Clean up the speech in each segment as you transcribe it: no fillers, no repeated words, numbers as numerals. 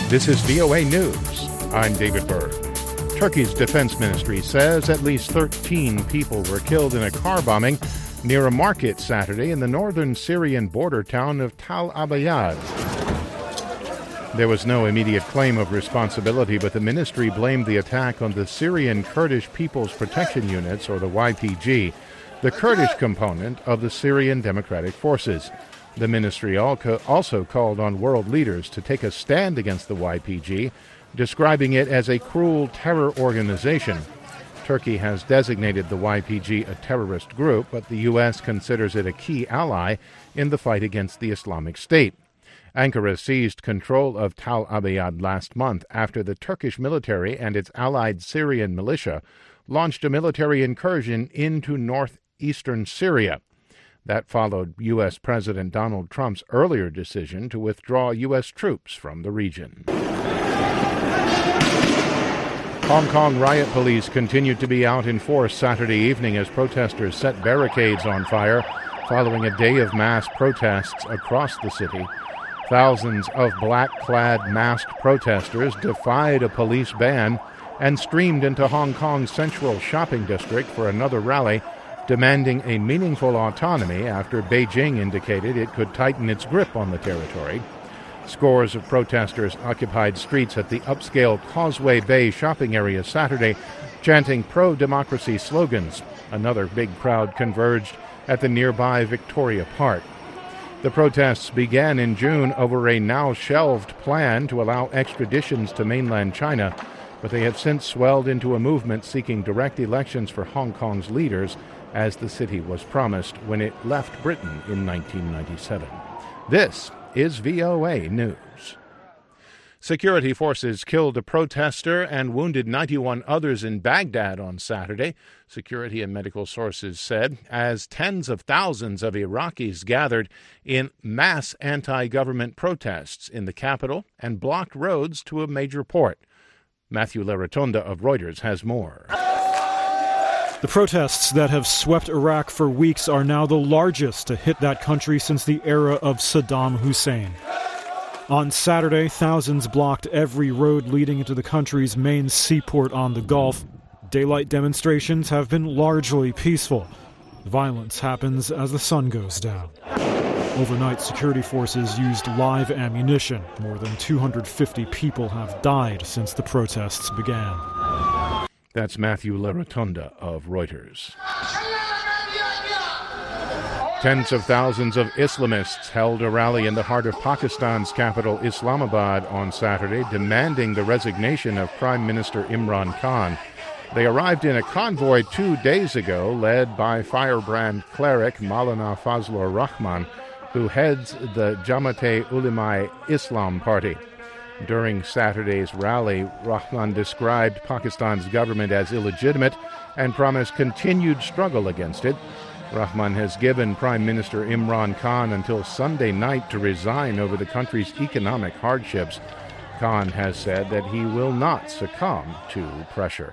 This is VOA News. I'm David Byrd. Turkey's defense ministry says at least 13 people were killed in a car bombing near a market Saturday in the northern Syrian border town of Tal Abyad. There was no immediate claim of responsibility, but the ministry blamed the attack on the Syrian Kurdish People's Protection Units, or the YPG, the Kurdish component of the Syrian Democratic Forces. The ministry also called on world leaders to take a stand against the YPG, describing it as a cruel terror organization. Turkey has designated the YPG a terrorist group, but the U.S. considers it a key ally in the fight against the Islamic State. Ankara seized control of Tal Abyad last month after the Turkish military and its allied Syrian militia launched a military incursion into northeastern Syria. That followed U.S. President Donald Trump's earlier decision to withdraw U.S. troops from the region. Hong Kong riot police continued to be out in force Saturday evening as protesters set barricades on fire following a day of mass protests across the city. Thousands of black-clad masked protesters defied a police ban and streamed into Hong Kong's central shopping district for another rally, demanding a meaningful autonomy after Beijing indicated it could tighten its grip on the territory. Scores of protesters occupied streets at the upscale Causeway Bay shopping area Saturday, chanting pro-democracy slogans. Another big crowd converged at the nearby Victoria Park. The protests began in June over a now-shelved plan to allow extraditions to mainland China, but they have since swelled into a movement seeking direct elections for Hong Kong's leaders, as the city was promised when it left Britain in 1997. This is VOA News. Security forces killed a protester and wounded 91 others in Baghdad on Saturday, security and medical sources said, as tens of thousands of Iraqis gathered in mass anti-government protests in the capital and blocked roads to a major port. Matthew Larotonda of Reuters has more. The protests that have swept Iraq for weeks are now the largest to hit that country since the era of Saddam Hussein. On Saturday, thousands blocked every road leading into the country's main seaport on the Gulf. Daylight demonstrations have been largely peaceful. Violence happens as the sun goes down. Overnight, security forces used live ammunition. More than 250 people have died since the protests began. That's Matthew Larotonda of Reuters. Tens of thousands of Islamists held a rally in the heart of Pakistan's capital, Islamabad, on Saturday, demanding the resignation of Prime Minister Imran Khan. They arrived in a convoy 2 days ago, led by firebrand cleric Maulana Fazlur Rahman, who heads the Jamaat-e-Ulema Islam party. During Saturday's rally, Rahman described Pakistan's government as illegitimate and promised continued struggle against it. Rahman has given Prime Minister Imran Khan until Sunday night to resign over the country's economic hardships. Khan has said that he will not succumb to pressure.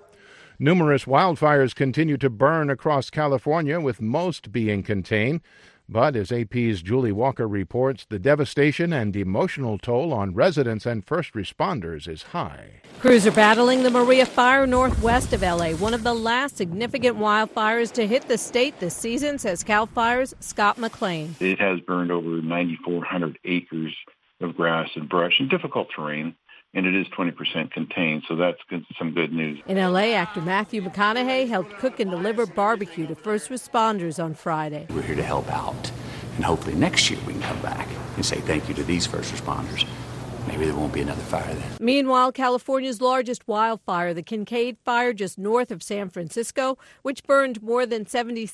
Numerous wildfires continue to burn across California, with most being contained. But as AP's Julie Walker reports, the devastation and emotional toll on residents and first responders is high. Crews are battling the Maria fire northwest of L.A., one of the last significant wildfires to hit the state this season, says CAL FIRE's Scott McLean. It has burned over 9,400 acres of grass and brush in difficult terrain, and it is 20% contained, so that's some good news. In L.A., actor Matthew McConaughey helped cook and deliver barbecue to first responders on Friday. We're here to help out, and hopefully next year we can come back and say thank you to these first responders. Maybe there won't be another fire then. Meanwhile, California's largest wildfire, the Kincaid Fire just north of San Francisco, which burned more than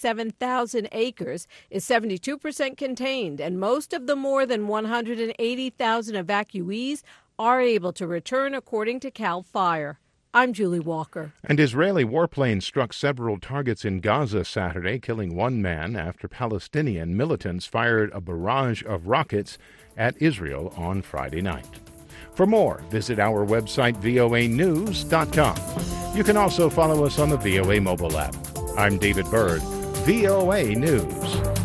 77,000 acres, is 72% contained, and most of the more than 180,000 evacuees are able to return, according to CAL FIRE. I'm Julie Walker. And Israeli warplanes struck several targets in Gaza Saturday, killing one man after Palestinian militants fired a barrage of rockets at Israel on Friday night. For more, visit our website, voanews.com. You can also follow us on the VOA mobile app. I'm David Byrd, VOA News.